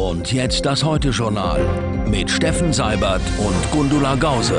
Und jetzt das Heute-Journal mit Steffen Seibert und Gundula Gause.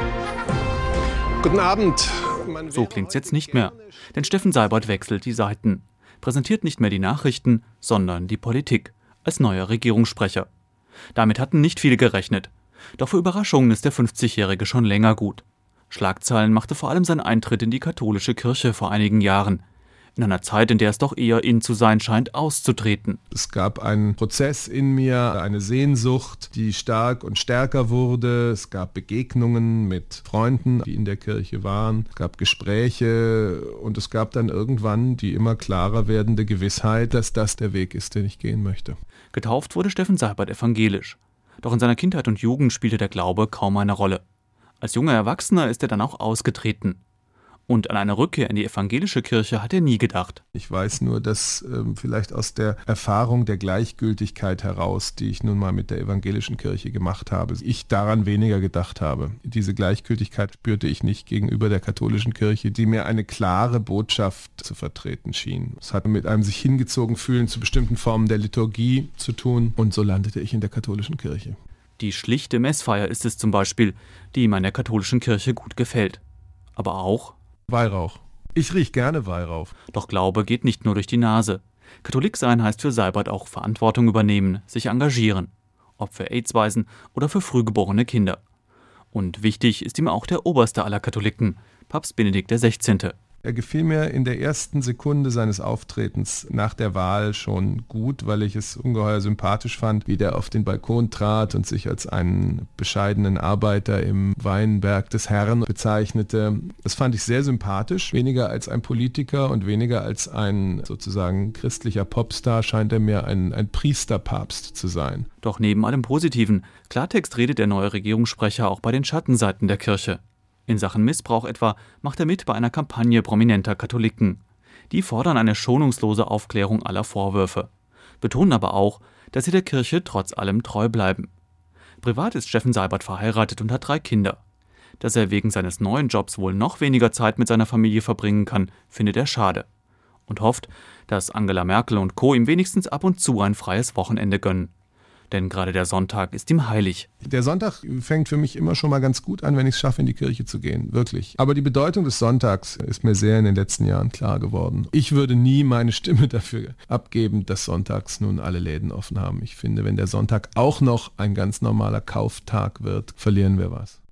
Guten Abend. So klingt's jetzt nicht mehr, denn Steffen Seibert wechselt die Seiten, präsentiert nicht mehr die Nachrichten, sondern die Politik als neuer Regierungssprecher. Damit hatten nicht viele gerechnet. Doch für Überraschungen ist der 50-Jährige schon länger gut. Schlagzeilen machte vor allem sein Eintritt in die katholische Kirche vor einigen Jahren. In einer Zeit, in der es doch eher in zu sein scheint, auszutreten. Es gab einen Prozess in mir, eine Sehnsucht, die stark und stärker wurde. Es gab Begegnungen mit Freunden, die in der Kirche waren. Es gab Gespräche und es gab dann irgendwann die immer klarer werdende Gewissheit, dass das der Weg ist, den ich gehen möchte. Getauft wurde Steffen Seibert evangelisch. Doch in seiner Kindheit und Jugend spielte der Glaube kaum eine Rolle. Als junger Erwachsener ist er dann auch ausgetreten. Und an eine Rückkehr in die evangelische Kirche hat er nie gedacht. Ich weiß nur, dass vielleicht aus der Erfahrung der Gleichgültigkeit heraus, die ich nun mal mit der evangelischen Kirche gemacht habe, ich daran weniger gedacht habe. Diese Gleichgültigkeit spürte ich nicht gegenüber der katholischen Kirche, die mir eine klare Botschaft zu vertreten schien. Es hat mit einem sich hingezogen fühlen zu bestimmten Formen der Liturgie zu tun und so landete ich in der katholischen Kirche. Die schlichte Messfeier ist es zum Beispiel, die ihm an der katholischen Kirche gut gefällt. Aber auch Weihrauch. Ich riech gerne Weihrauch. Doch Glaube geht nicht nur durch die Nase. Katholik sein heißt für Seibert auch Verantwortung übernehmen, sich engagieren. Ob für AIDS-Waisen oder für frühgeborene Kinder. Und wichtig ist ihm auch der oberste aller Katholiken, Papst Benedikt XVI. Er gefiel mir in der ersten Sekunde seines Auftretens nach der Wahl schon gut, weil ich es ungeheuer sympathisch fand, wie der auf den Balkon trat und sich als einen bescheidenen Arbeiter im Weinberg des Herrn bezeichnete. Das fand ich sehr sympathisch. Weniger als ein Politiker und weniger als ein sozusagen christlicher Popstar scheint er mir ein Priesterpapst zu sein. Doch neben allem Positiven, Klartext redet der neue Regierungssprecher auch bei den Schattenseiten der Kirche. In Sachen Missbrauch etwa macht er mit bei einer Kampagne prominenter Katholiken. Die fordern eine schonungslose Aufklärung aller Vorwürfe, betonen aber auch, dass sie der Kirche trotz allem treu bleiben. Privat ist Steffen Seibert verheiratet und hat 3 Kinder. Dass er wegen seines neuen Jobs wohl noch weniger Zeit mit seiner Familie verbringen kann, findet er schade. Und hofft, dass Angela Merkel und Co. ihm wenigstens ab und zu ein freies Wochenende gönnen. Denn gerade der Sonntag ist ihm heilig. Der Sonntag fängt für mich immer schon mal ganz gut an, wenn ich es schaffe, in die Kirche zu gehen. Wirklich. Aber die Bedeutung des Sonntags ist mir sehr in den letzten Jahren klar geworden. Ich würde nie meine Stimme dafür abgeben, dass sonntags nun alle Läden offen haben. Ich finde, wenn der Sonntag auch noch ein ganz normaler Kauftag wird, verlieren wir was.